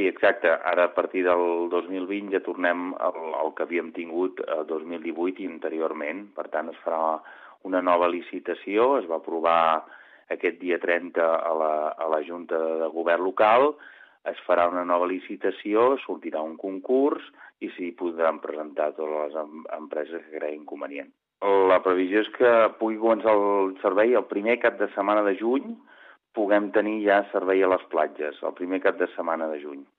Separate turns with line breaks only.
exacte. Ara, a partir del 2020, ja tornem al que havíem tingut el 2018 i anteriorment. Per tant, es farà una nova licitació, es va aprovar aquest dia 30 a la Junta de Govern local, es farà una nova licitació, sortirà un concurs i s'hi podran presentar totes les empreses que creguin convenient. La previsió és que pugui començar el servei el primer cap de setmana de juny, puguem tenir ja servei a les platges, el primer cap de setmana de juny.